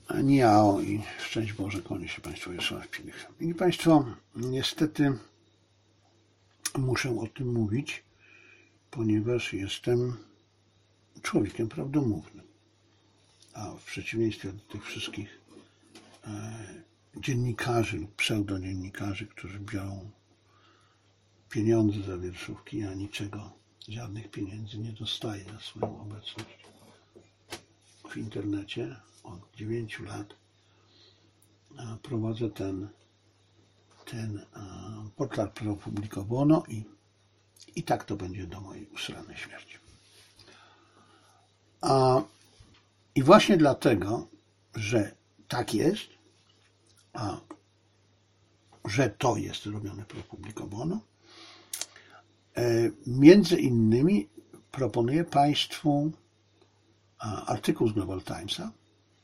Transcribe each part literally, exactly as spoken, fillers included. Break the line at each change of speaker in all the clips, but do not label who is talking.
Niao i szczęść Boże, kłanię się Państwu Jarosław Pilich. I Państwo, niestety muszę o tym mówić, ponieważ jestem człowiekiem prawdomównym. A w przeciwieństwie do tych wszystkich e, dziennikarzy lub pseudodziennikarzy, którzy biorą pieniądze za wierszówki, ja niczego, żadnych pieniędzy nie dostaję za swoją obecność w internecie. Od dziewięciu lat prowadzę ten, ten portal Pro Publico Bono i, i tak to będzie do mojej usranej śmierci. A, I właśnie dlatego, że tak jest, a że to jest robione Pro Publico Bono, między innymi proponuję Państwu artykuł z Global Timesa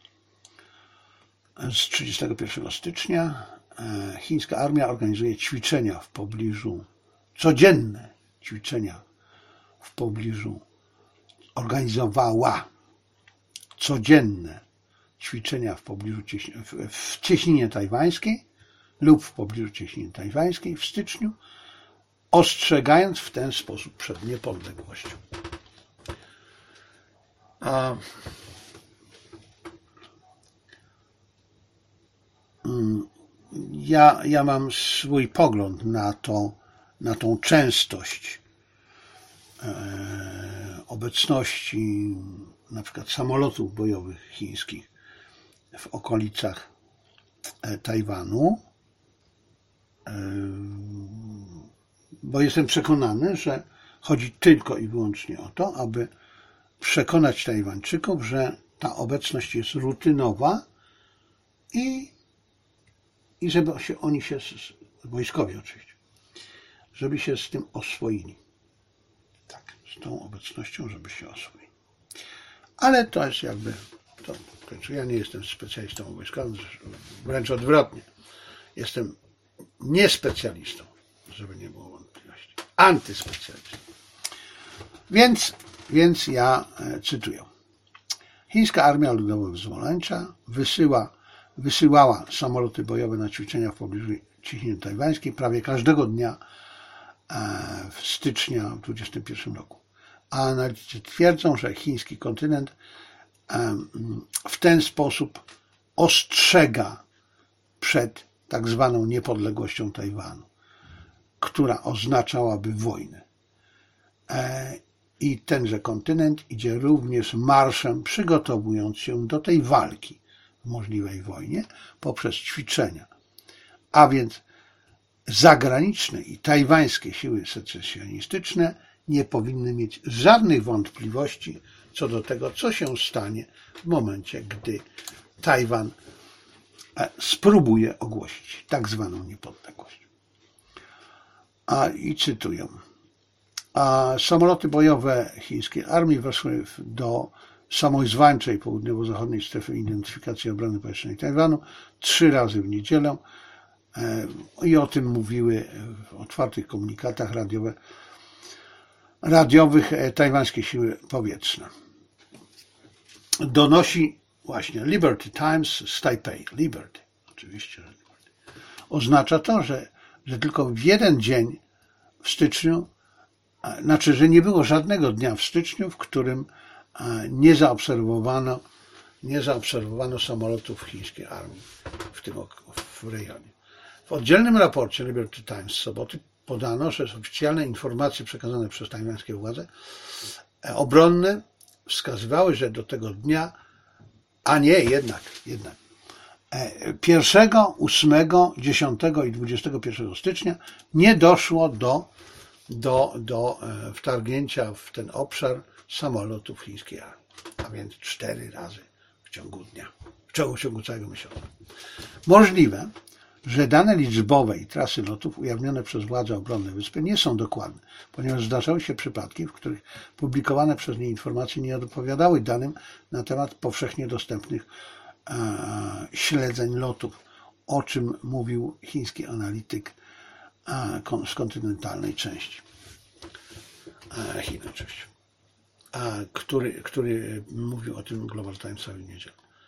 z trzydziestego pierwszego stycznia. Chińska armia organizuje ćwiczenia w pobliżu, codzienne ćwiczenia w pobliżu, organizowała codzienne ćwiczenia w pobliżu, w cieśninie tajwańskiej lub w pobliżu cieśniny tajwańskiej w styczniu, ostrzegając w ten sposób przed niepodległością. A Ja, ja mam swój pogląd na to, na tą częstość e, obecności na przykład samolotów bojowych chińskich w okolicach e, Tajwanu, e, bo jestem przekonany, że chodzi tylko i wyłącznie o to, aby przekonać Tajwańczyków, że ta obecność jest rutynowa i I żeby się, oni się, wojskowi oczywiście, żeby się z tym oswoili. Tak, z tą obecnością, żeby się oswoili. Ale to jest jakby, to kończę. Ja nie jestem specjalistą wojskowym, wręcz odwrotnie. Jestem niespecjalistą, żeby nie było wątpliwości. Antyspecjalistą. Więc, więc ja e, cytuję. Chińska Armia Ludowo-Wyzwoleńcza wysyła wysyłała samoloty bojowe na ćwiczenia w pobliżu cieśniny tajwańskiej prawie każdego dnia w stycznia dwudziestym pierwszym roku. A analitycy twierdzą, że chiński kontynent w ten sposób ostrzega przed tak zwaną niepodległością Tajwanu, która oznaczałaby wojnę. I tenże kontynent idzie również marszem, przygotowując się do tej walki w możliwej wojnie poprzez ćwiczenia. A więc zagraniczne i tajwańskie siły secesjonistyczne nie powinny mieć żadnych wątpliwości co do tego, co się stanie w momencie, gdy Tajwan spróbuje ogłosić tak zwaną niepodległość. A, I cytuję. A samoloty bojowe chińskiej armii weszły do samozwańczej południowo-zachodniej strefy identyfikacji obrony powietrznej Tajwanu trzy razy w niedzielę i o tym mówiły w otwartych komunikatach radiowe, radiowych tajwańskie siły powietrzne. Donosi właśnie Liberty Times z Tajpej. Liberty, oczywiście. Liberty. Oznacza to, że, że tylko w jeden dzień w styczniu, znaczy, że nie było żadnego dnia w styczniu, w którym nie zaobserwowano, nie zaobserwowano samolotów chińskiej armii w tym w rejonie. W oddzielnym raporcie Liberty Times z soboty podano, że oficjalne informacje przekazane przez tajwańskie władze obronne wskazywały, że do tego dnia, a nie, jednak, jednak, pierwszego, ósmego, dziesiątego i dwudziestego pierwszego stycznia nie doszło do, do, do wtargnięcia w ten obszar samolotów chińskiej armii, a więc cztery razy w ciągu dnia, w ciągu, w ciągu całego miesiąca. Możliwe, że dane liczbowe i trasy lotów ujawnione przez władze obronne wyspy nie są dokładne, ponieważ zdarzały się przypadki, w których publikowane przez nie informacje nie odpowiadały danym na temat powszechnie dostępnych e, śledzeń lotów, o czym mówił chiński analityk e, z kontynentalnej części e, Chin oczywiście. A, który, który mówił o tym Global Timesowi w niedzielę.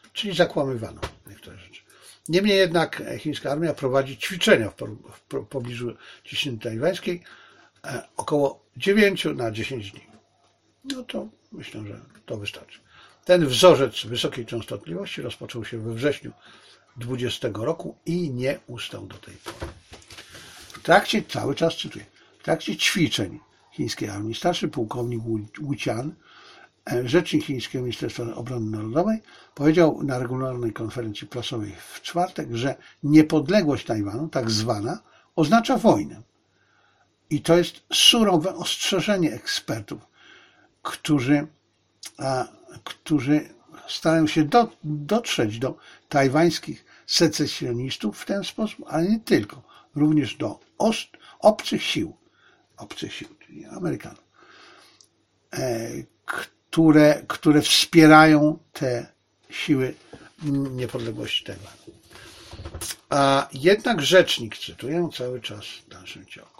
czyli zakłamywano niektóre rzeczy. Niemniej jednak chińska armia prowadzi ćwiczenia w pobliżu Ciśniny Tajwańskiej około dziewięć na dziesięć dni. No to myślę, że to wystarczy. Ten wzorzec wysokiej częstotliwości rozpoczął się we wrześniu dwudziestego roku i nie ustał do tej pory. W trakcie, cały czas cytuję, w trakcie ćwiczeń chińskiej armii starszy pułkownik Wu Qian, rzecznik chińskiego Ministerstwa Obrony Narodowej, powiedział na regularnej konferencji prasowej w czwartek, że niepodległość Tajwanu, tak zwana, oznacza wojnę. I to jest surowe ostrzeżenie ekspertów, którzy, a, którzy starają się do, dotrzeć do tajwańskich secesjonistów w ten sposób, ale nie tylko, również do ost, obcych sił, obcych sił, czyli Amerykanów, e, które, które wspierają te siły niepodległości Tajwanu. A jednak rzecznik, cytuję cały czas w dalszym ciągu,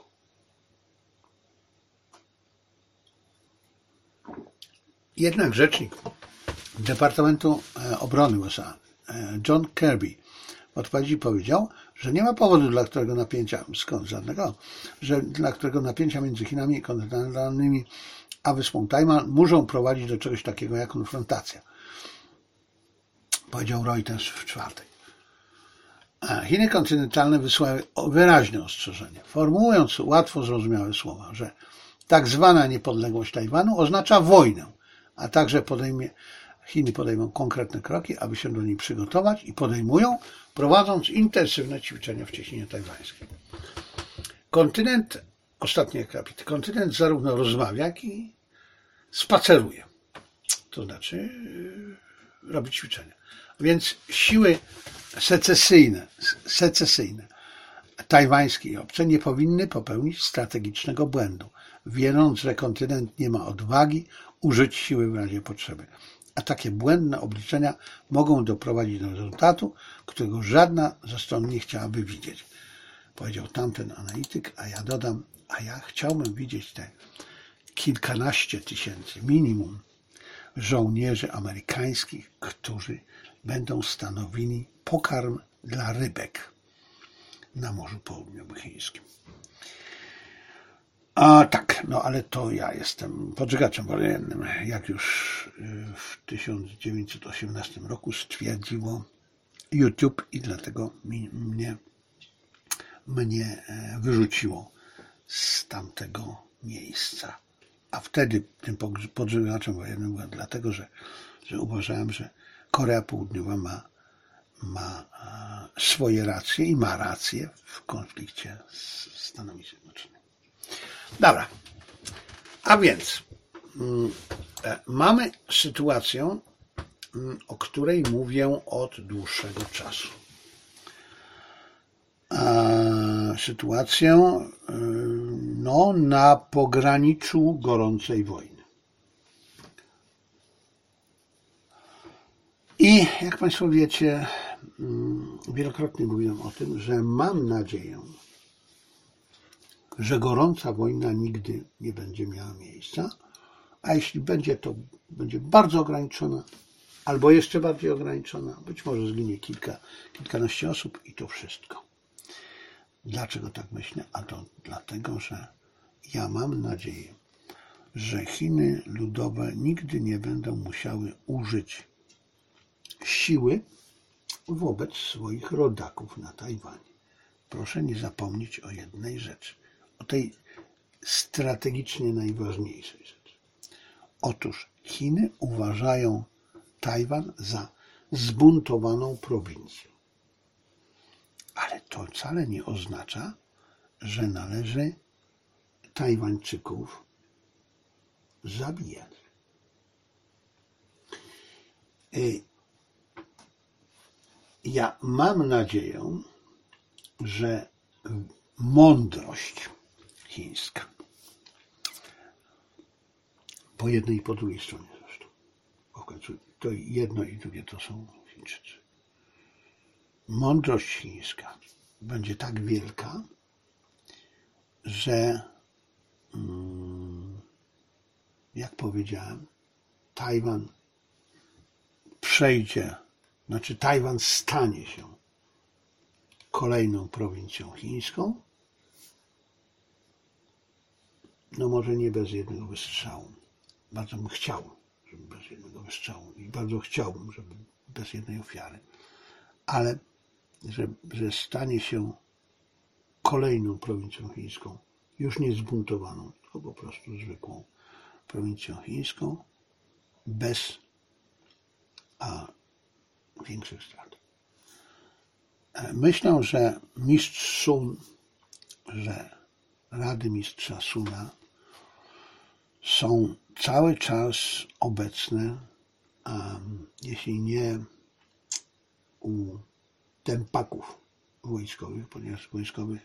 Jednak rzecznik Departamentu Obrony U S A, John Kirby, w odpowiedzi powiedział, że nie ma powodu, dla którego napięcia, skąd żadnego, że dla którego napięcia między Chinami kontynentalnymi a wyspą Tajwan muszą prowadzić do czegoś takiego jak konfrontacja. Powiedział Reuters w czwartek. Chiny kontynentalne wysłały wyraźne ostrzeżenie, formułując łatwo zrozumiałe słowa, że tak zwana niepodległość Tajwanu oznacza wojnę, a także podejmie, Chiny podejmą konkretne kroki, aby się do niej przygotować i podejmują, prowadząc intensywne ćwiczenia w Cieśninie Tajwańskiej. Kontynent, ostatni akapit, kontynent zarówno rozmawia, jak i spaceruje. To znaczy yy, robi ćwiczenia. Więc siły secesyjne, secesyjne tajwańskie i obce nie powinny popełnić strategicznego błędu, wierząc, że kontynent nie ma odwagi użyć siły w razie potrzeby. A takie błędne obliczenia mogą doprowadzić do rezultatu, którego żadna ze stron nie chciałaby widzieć. Powiedział tamten analityk, a ja dodam, a ja chciałbym widzieć te kilkanaście tysięcy minimum żołnierzy amerykańskich, którzy będą stanowili pokarm dla rybek na Morzu Południowochińskim. A tak, no ale to ja jestem podżegaczem wojennym, jak już w tysiąc dziewięćset osiemnastym roku stwierdziło YouTube i dlatego mi, mnie, mnie wyrzuciło z tamtego miejsca. A wtedy tym podżegaczem wojennym byłem dlatego, że, że uważałem, że Korea Południowa ma, ma swoje racje i ma rację w konflikcie z Stanami Zjednoczonymi. Dobra, a więc y, mamy sytuację, y, o której mówię od dłuższego czasu. E, sytuację y, no, na pograniczu gorącej wojny. I jak Państwo wiecie, y, wielokrotnie mówiłem o tym, że mam nadzieję, że gorąca wojna nigdy nie będzie miała miejsca, a jeśli będzie, to będzie bardzo ograniczona, albo jeszcze bardziej ograniczona, być może zginie kilka, kilkanaście osób i to wszystko. Dlaczego tak myślę? A to dlatego, że ja mam nadzieję, że Chiny ludowe nigdy nie będą musiały użyć siły wobec swoich rodaków na Tajwanie. Proszę nie zapomnieć o jednej rzeczy. O tej strategicznie najważniejszej rzeczy. Otóż Chiny uważają Tajwan za zbuntowaną prowincję. Ale to wcale nie oznacza, że należy Tajwańczyków zabijać. Ja mam nadzieję, że mądrość chińska, po jednej i po drugiej stronie zresztą, bo w końcu to jedno i drugie to są Chińczycy. Mądrość chińska będzie tak wielka, że jak powiedziałem, Tajwan przejdzie znaczy Tajwan stanie się kolejną prowincją chińską, no może nie bez jednego wystrzału. Bardzo bym chciał, żeby bez jednego wystrzału i bardzo chciałbym, żeby bez jednej ofiary, ale że, że stanie się kolejną prowincją chińską, już nie zbuntowaną, tylko po prostu zwykłą prowincją chińską, bez a, większych strat. Myślę, że mistrz Sun, że Rady Mistrza Suna są cały czas obecne, um, jeśli nie u tempaków wojskowych, ponieważ wojskowych,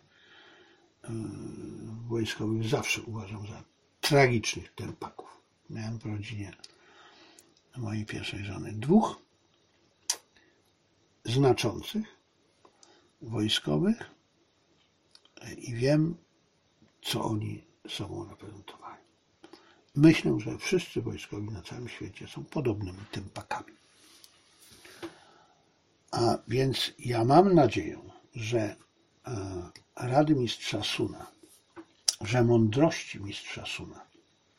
um, wojskowych zawsze uważam za tragicznych tempaków. Miałem w rodzinie mojej pierwszej żony dwóch znaczących wojskowych i wiem, co oni sobą reprezentowali. Myślę, że wszyscy wojskowi na całym świecie są podobnymi tempakami. A więc ja mam nadzieję, że e, Rady Mistrza Suna, że mądrości Mistrza Suna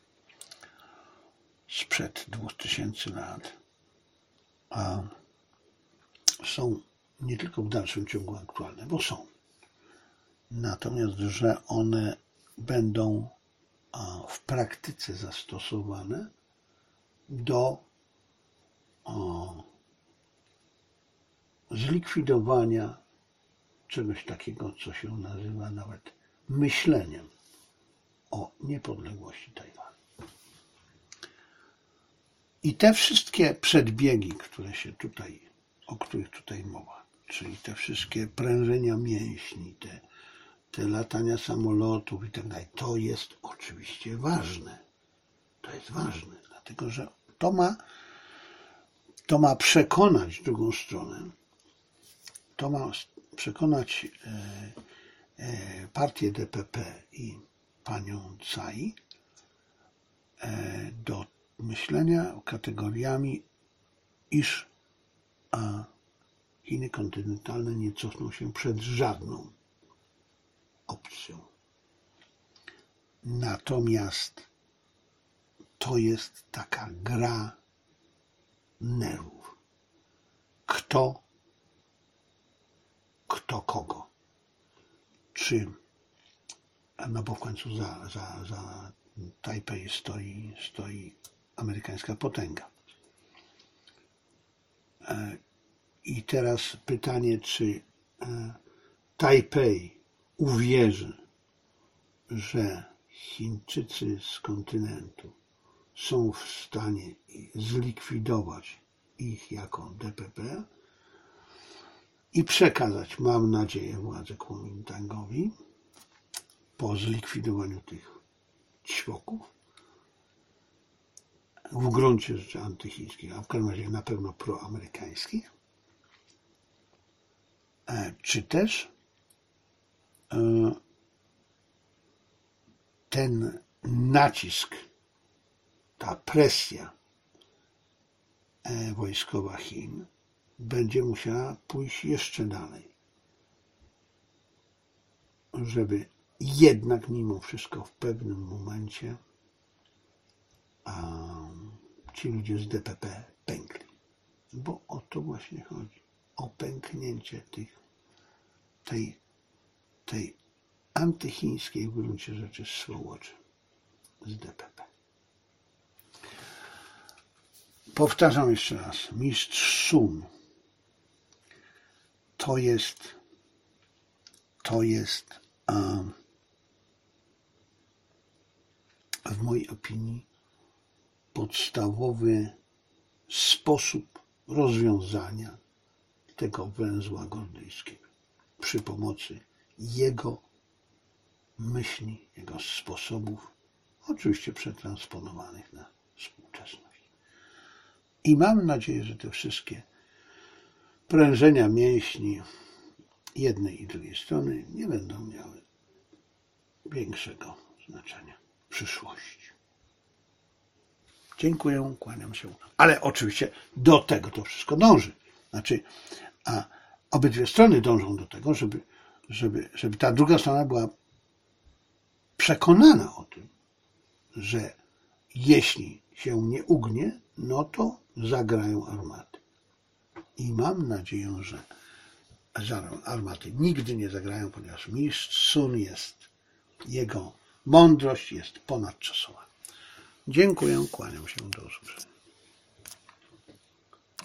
sprzed dwóch tysięcy lat a, są nie tylko w dalszym ciągu aktualne, bo są. Natomiast, że one będą w praktyce zastosowane do o, zlikwidowania czegoś takiego, co się nazywa nawet myśleniem o niepodległości Tajwanu. I te wszystkie przedbiegi, które się tutaj, o których tutaj mowa, czyli te wszystkie prężenia mięśni, te te latania samolotów i tak dalej, to jest oczywiście ważne. To jest ważne, dlatego że to ma, to ma przekonać drugą stronę, to ma przekonać e, e, partię D P P i panią Tsai e, do myślenia kategoriami, iż a Chiny kontynentalne nie cofną się przed żadną opcją. Natomiast to jest taka gra nerwów. Kto, kto kogo? Czy, no bo w końcu za, za, za Tajpej stoi, stoi amerykańska potęga. I teraz pytanie, czy Tajpej uwierzy, że Chińczycy z kontynentu są w stanie zlikwidować ich jako D P P i przekazać, mam nadzieję, władzę Kuomintangowi po zlikwidowaniu tych ćwoków, w gruncie rzeczy antychińskich, a w każdym razie na pewno proamerykańskich, czy też ten nacisk, ta presja wojskowa Chin będzie musiała pójść jeszcze dalej, żeby jednak mimo wszystko w pewnym momencie a, ci ludzie z D P P pękli. Bo o to właśnie chodzi. O pęknięcie tych, tej, tej antychińskiej w gruncie rzeczy swołoczy z D P P. Powtarzam jeszcze raz. Mistrz Sun to jest to jest um, w mojej opinii podstawowy sposób rozwiązania tego węzła gordyjskiego przy pomocy jego myśli, jego sposobów, oczywiście przetransponowanych na współczesność. I mam nadzieję, że te wszystkie prężenia mięśni jednej i drugiej strony nie będą miały większego znaczenia w przyszłości. Dziękuję, kłaniam się. Ale oczywiście do tego to wszystko dąży. Znaczy, a obydwie strony dążą do tego, żeby, żeby, żeby ta druga strona była przekonana o tym, że jeśli się nie ugnie, no to zagrają armaty. I mam nadzieję, że armaty nigdy nie zagrają, ponieważ mistrz Sun jest, jego mądrość jest ponadczasowa. Dziękuję, kłaniam się, do usłyszenia.